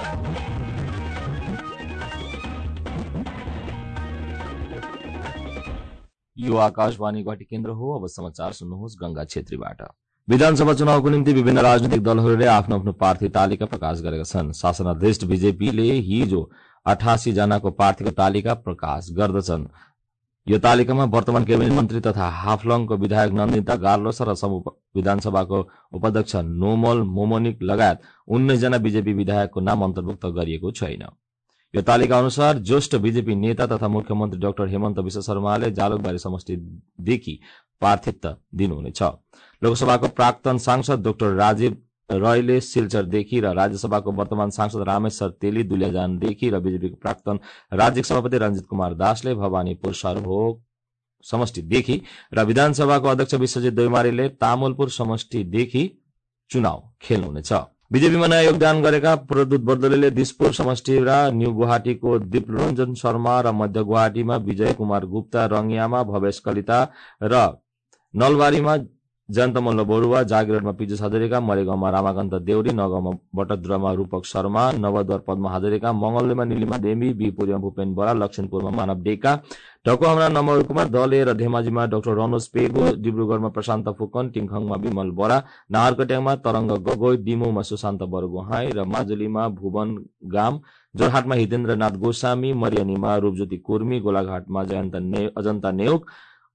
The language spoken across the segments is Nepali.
यो आकाशवाणी गुवाहाटी केन्द्र हो। अब समाचार सुन्नुहोस् गंगा छेत्रीबाट। विधानसभा चुनावको निम्ति विभिन्न राजनीतिक दलहरूले आफ्नो आफ्नो प्रार्थी तालिका प्रकाश गरेका छन्। शासनाधीष्ट बीजेपीले हिजो 88 जनाको प्रार्थीको तालिका प्रकाश गर्दछन्। यो तालिकामा वर्तमान कैबिनेट मन्त्री तथा हाफलङको विधायक नन्दिता गार्लोस र समूह विधानसभाको उपाध्यक्ष नोमल मोमोनिक लगायत 19 जना बीजेपी विधायकको नाम अन्तर्भुक्त गरिएको छैन। यो तालिका अनुसार ज्येष्ठ बीजेपी नेता तथा मुख्यमन्त्री डाक्टर हेमन्त विश्व शर्माले जालुकबारी समष्टिदेखि प्रार्थित्व दिनुहुनेछ। लोकसभाको प्राक्तन सांसद डाक्टर राजीव रायले सिलचरदेखि र राज्यसभाको वर्तमान सांसद रामेश्वर तेली दुलियाजानदेखि र बीजेपीको प्राक्तन राज्य सभापति रञ्जित कुमार दासले भवानीपुर सरभोग समष्टिदेखि र विधानसभाको अध्यक्ष विश्वजित दैमारीले तामुलपुर समष्टिदेखि चुनाव खेल्नुहुनेछ। बीजेपीमा नयाँ योगदान गरेका प्रदूत बर्दोलीले दिसपुर समष्टि र न्यू गुवाहाटीको दिपरञ्जन शर्मा र मध्य गुवाहाटीमा विजय कुमार गुप्ता, रंगियामा भवेश कलिता र नलबारीमा जयन्त मल्ल बरुवा, जागिरोडमा पीयूष हजारिका, मरेगाउँमा रामाकान्त देउरी, नगाउँमा बटद्रमा रूपक शर्मा, नवद्वार पद्म हजारिका, मंगलदैमा नीलिमा देवी, बिपुरीमा भूपेन बरा, लक्षिमपुरमा मानव डेका, ढकुवामा नमर कुमार दले र धेमाजीमा डाक्टर रनोज पेगु, डिब्रुगढ़मा प्रशान्त फुकन, टिङखङमा विमल बरा, नाहरकटियामा तरंग गगोई, दिमुमा सुशान्त बरगोहाई र माजुलीमा भुवन गाम, जोरहाटमा हितेन्द्रनाथ गोस्वामी, मरियानीमा रूपज्योति कुर्मी, गोलाघाटमा अजन्ता नेउक,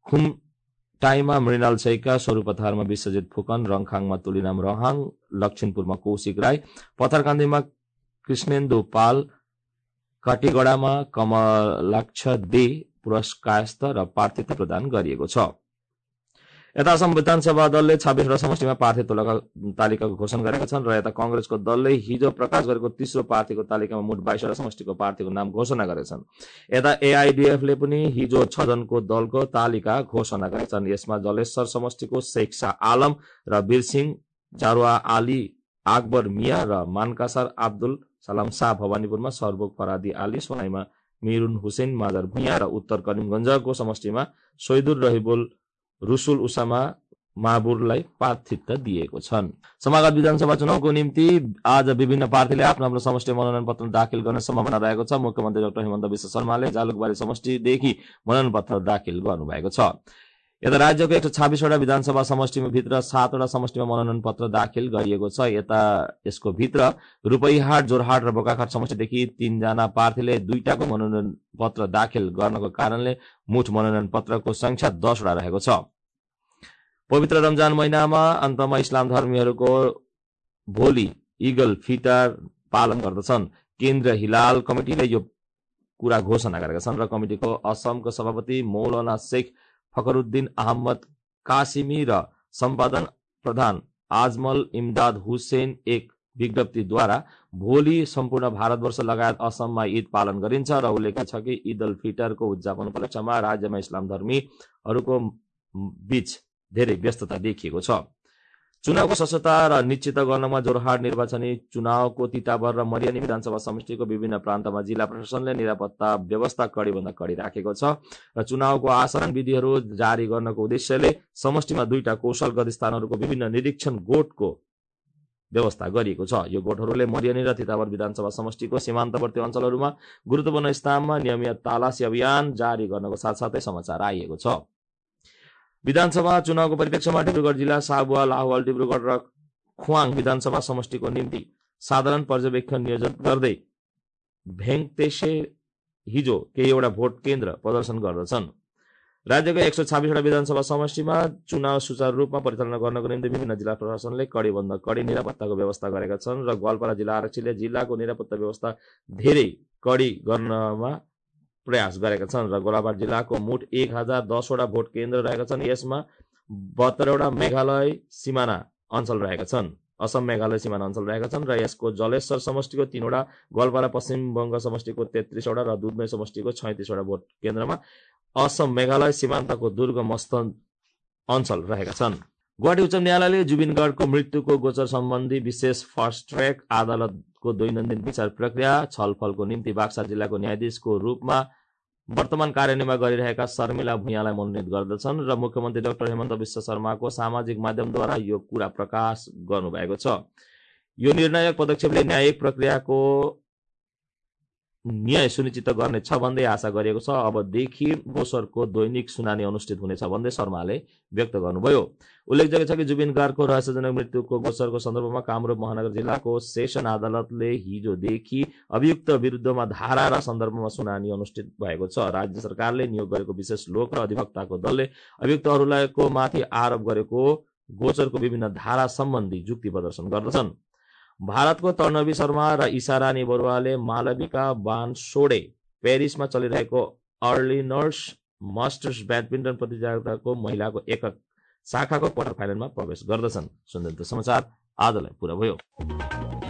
टाइमा मृणाल सैका, स्वरूपथारमा विश्वजित फुकन, रङखाङमा तुलिनाम रहङ, लक्षिमपुरमा कौशिक राई, पथरकान्दीमा कृष्णेन्दु पाल, काटीगडामा कमलाक्ष दे पुरस्कायस्थ र प्रार्थित्व प्रदान गरिएको छ। यता असम विधानसभा दलले 26वटा समष्टिमा प्रार्थी तालिकाको घोषणा गरेका छन् र यता कांग्रेसको दलले हिजो प्रकाश गरेको तेस्रो प्रार्थीको तालिकामा मोट 22वटा समष्टिको प्रार्थीको नाम घोषणा गरेका छन्। यता एआईडीएफले पनि हिजो 6 जनको दलको तालिका घोषणा गरेका छन्। यसमा जलेश्वर समष्टिको शेख शाह आलम र वीरसिंह जारुवा आली अकबर मिया र मानकासर अब्दुल सलाम शाह, भवानीपुरमा सरबोक फरादी आली, सोनाईमा मिरुन हुसैन मादर भुइया र उत्तर करिमगंजको समष्टिमा शहीदुल रहिबुल रुसुल उसामा महाबुरलाई प्रार्थित्व दिएको छन्। समागत विधानसभा चुनावको निम्ति आज विभिन्न पार्टीले आफ्नो आफ्नो समष्टि मनोनयन पत्र दाखिल गर्ने सम्भावना रहेको छ। मुख्यमन्त्री डाक्टर हेमन्त विश्व शर्माले जालुकबारी समष्टिदेखि मनोनयन पत्र दाखिल गर्नुभएको छ। यता राज्यको 126वटा विधानसभा समष्टिमा भित्र 7वटा समष्टिमा मनोनयन पत्र दाखिल गरिएको छ। यता यसको भित्र रूपैहाट, जोरहाट र बोकाखाट समष्टिदेखि 3 जना प्रार्थीले 2टाको मनोनयन पत्र दाखिल गर्नको कारणले मुठ मनोनयन पत्रको संख्या 10वटा रहेको छ। पवित्र रमजान महिनामा अन्तमा इस्लाम धर्मीहरूको भोलि ईगल फितर पालन गर्दछन्। केन्द्रीय हिलाल कमिटिले यो कुरा घोषणा गरेका छन् र कमिटिको असमको सभापति मौलाना शेख फखरुद्दीन अहमद कासिमी र सम्पादन प्रधान आजमल इमदाद हुसैन एक विज्ञप्तिद्वारा भोलि सम्पूर्ण भारतवर्ष लगायत असममा ईद पालन गरिन्छ र उल्लेख छ कि ईद उल फितरको उद्यापन उपलक्ष्यमा राज्यमा इस्लाम धर्मीहरूको बीच धेरै व्यस्तता देखिएको छ। चुनावको स्वच्छता र निश्चित गर्नमा जोरहाट निर्वाचनी चुनावको तिताबर र मरियानी विधानसभा समष्टिको विभिन्न प्रान्तमा जिल्ला प्रशासनले निरापत्ता व्यवस्था कड़ीभन्दा कड़ी राखेको छ र चुनावको आचरण विधिहरू जारी गर्नको उद्देश्यले समष्टिमा 2टा कौशलगत स्थानहरूको विभिन्न निरीक्षण गोठको व्यवस्था गरिएको छ। यो गोठहरूले मरियानी र तिताबर विधानसभा समष्टिको सीमान्तवर्ती अञ्चलहरूमा गुरुत्वपूर्ण स्थानमा नियमित तलासी अभियान जारी गर्नको साथसाथै समाचार आइएको छ। विधानसभा चुनावको परिप्रेक्ष्यमा डिब्रुगढ़ जिल्ला साबुवा, लाहौल, डिब्रुगढ़ र खुवाङ विधानसभा समष्टिको निम्ति साधारण पर्यवेक्षण नियोजन गर्दै भेङतेसे हिजो केहीवटा भोट केन्द्र प्रदर्शन गर्दछन्। राज्यको 126वटा विधानसभा समष्टिमा चुनाव सुचारू रूपमा परिचालना गर्नको निम्ति विभिन्न जिल्ला प्रशासनले कड़ीभन्दा कड़ी निरापत्ताको व्यवस्था गरेका छन् र गोलपारा जिल्ला आरक्षीले जिल्लाको निरापत्ता व्यवस्था धेरै कड़ी गर्नमा प्रयास गरेका छन् र गोलाघाट जिल्लाको मोट 1010वटा भोट केन्द्र रहेका छन्। यसमा 72वटा मेघालय सिमाना अञ्चल रहेका छन्। असम मेघालय सिमाना अञ्चल रहेका छन् र यसको जलेश्वर समष्टिको 3वटा, गोलपारा पश्चिम बंग समष्टिको 33वटा र दुधमै समष्टिको 36वटा भोट केन्द्रमा असम मेघालय सीमान्तको दुर्गम अञ्चल रहेका छन्। गुवाहाटी उच्च न्यायालयले जुबिनगढको मृत्युको गोचर सम्बन्धी विशेष फास्ट ट्र्याक अदालतको दैनन्दिन विचार प्रक्रिया छलफलको निम्ति बाक्सा जिल्लाको न्यायाधीशको रूपमा वर्तमान कार्यान्वयनमा गरिरहेका शर्मिला भुइँयालाई मनोनित गर्दछन् र मुख्यमन्त्री डाक्टर हेमन्त विश्व शर्माको सामाजिक माध्यमद्वारा यो कुरा प्रकाश गर्नुभएको छ। यो निर्णायक पदक्षेपले न्यायिक प्रक्रियाको न्याय सुनिश्चित गर्नेछ भन्दै आशा गरिएको छ। अबदेखि गोचरको दैनिक सुनानी अनुष्ठित हुनेछ भन्दै शर्माले व्यक्त गर्नुभयो। उल्लेखযোग्य छ कि जुबिन गार्गको रहस्यजनक मृत्युको गोचरको सन्दर्भमा कामरूप महानगर जिल्लाको सेसन अदालतले हिजोदेखि अभियुक्त विरुद्धमा धारा र सन्दर्भमा सुनानी अनुष्ठित भएको छ। राज्य सरकारले नियोग गरेको विशेष लोक र अधिवक्ताको दलले अभियुक्तहरूलाई माथि आरोप गरेको गोचरको विभिन्न धारा सम्बन्धी जुक्ति प्रदर्शन गर्दछन्। भारतको तर्नवी शर्मा र ईशारानी बरुवाले मालविका बानसोडे पेरिसमा चलिरहेको अर्लिनर्स मास्टर्स ब्याडमिन्टन प्रतियोगिताको महिलाको एकक शाखाको क्वार्टर फाइनलमा प्रवेश गर्दछन्। सुन्दर समाचार आजलाई पुरा भयो।